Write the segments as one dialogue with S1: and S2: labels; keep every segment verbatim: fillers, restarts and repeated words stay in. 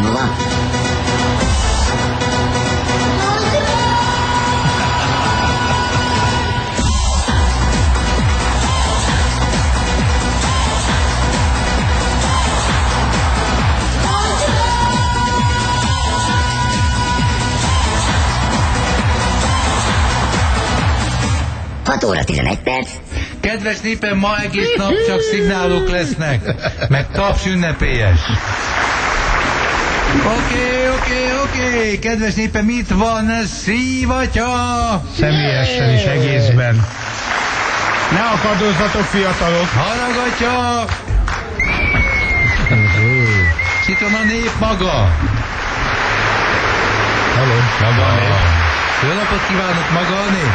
S1: múlva. hat óra tizenegy perc.
S2: Kedves népem, ma egész nap csak szignálok lesznek, meg taps ünnepélyes. Oké, oké, oké, kedves népem, itt van Szívatya!
S3: Személyesen is egészben. Ne akadozzatok, fiatalok!
S2: Haragatja! Itt van a nép maga.
S3: Hello.
S2: Maga a nép. Jó napot kívánok, maga a nép.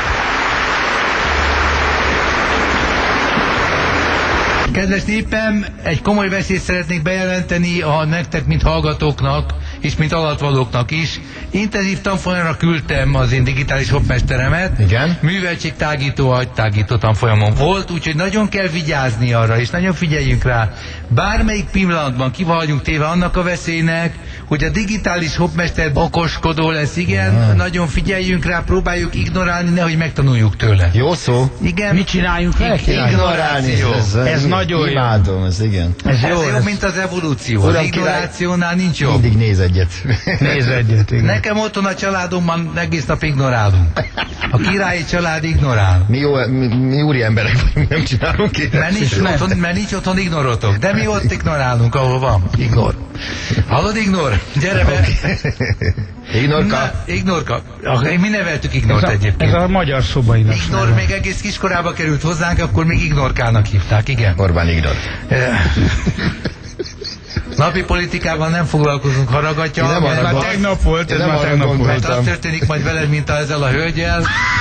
S2: Kedves népem, egy komoly veszélyt szeretnék bejelenteni a nektek, mint hallgatóknak, és mint alatvalóknak is. Intenzív tanfolyamra küldtem az én digitális hoppmesteremet.
S3: Igen.
S2: Műveltségtágító, agytágító tanfolyamon volt, úgyhogy nagyon kell vigyázni arra, és nagyon figyeljünk rá. Bármelyik pillanatban ki vagyunk téve annak a veszélynek, hogy a digitális hoppmester okoskodó lesz, igen, ah. Nagyon figyeljünk rá, próbáljuk ignorálni, nehogy megtanuljuk tőle.
S3: Jó szó.
S2: Igen.
S3: Mit csináljunk vele?
S2: Ignoráció.
S3: Ez, ez nagyon
S4: imádom, ez igen.
S2: Ez, ez jó, jobb, ez... mint az evolúció. Az ignorációnál nincs jobb.
S4: Mindig néz egyet.
S3: Néz egyet, igen.
S2: Nekem otthon a családomban egész nap ignorálunk. A királyi család ignorál.
S4: Mi, jó, mi, mi úri emberek vagyunk, nem csinálunk ilyet.
S2: Mert nincs, otthon, mert nincs otthon ignorotok. De mi ott ignorálunk, ahol van. Ignor. Hallod, Ignor? Gyere be.
S4: Ignorka?
S2: Na, Ignorka. Mi neveltük Ignort
S3: ez a,
S2: egyébként.
S3: Ez a magyar szobainak.
S2: Ignor még egész kiskorába került hozzánk, akkor még Ignorkának hívták, igen.
S4: Orbán Ignor.
S2: Napi politikával nem foglalkozunk, haragatja.
S3: Nem ez már tegnap volt, ez már tegnap volt.
S2: Mert az történik majd veled, mint ezzel a hölgyel.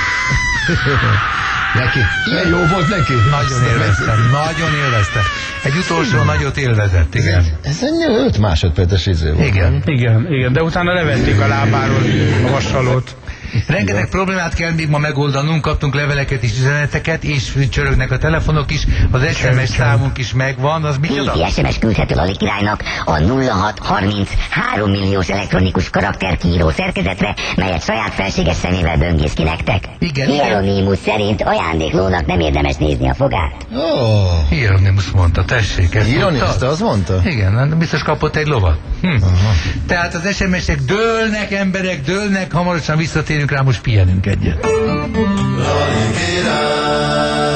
S4: Neki. Ilyen jó volt neki.
S2: Nagyon élveztem, nagyon élveztem. Egy utolsó nagyot élvezett, igen.
S4: Ez egy öt másodperces izé volt.
S2: Igen.
S3: Igen, igen, de utána levették a lábáról a vasalót.
S2: Rengeteg problémát kell még ma megoldanunk, kaptunk leveleket és üzeneteket, és csörögnek a telefonok is, az es em es számunk is megvan, az micsoda?
S1: Képi es em es küldhető Lali királynak a nulla hat harminc három milliós elektronikus karakterkiíró szerkezetre, melyet saját felséges szemével böngész ki nektek.
S2: Igen.
S1: Hieronymus szerint ajándéklónak nem érdemes nézni a fogát.
S4: Oh.
S2: Hieronymus mondta, tessék, ezt
S4: Hieronymus, ezt az mondta?
S2: Igen, biztos kapott egy lovat. Hm. Tehát az es em esek dőlnek, emberek, dőlnek, hamarosan visszatérünk rá, most pihenünk egyet.
S5: Lali király.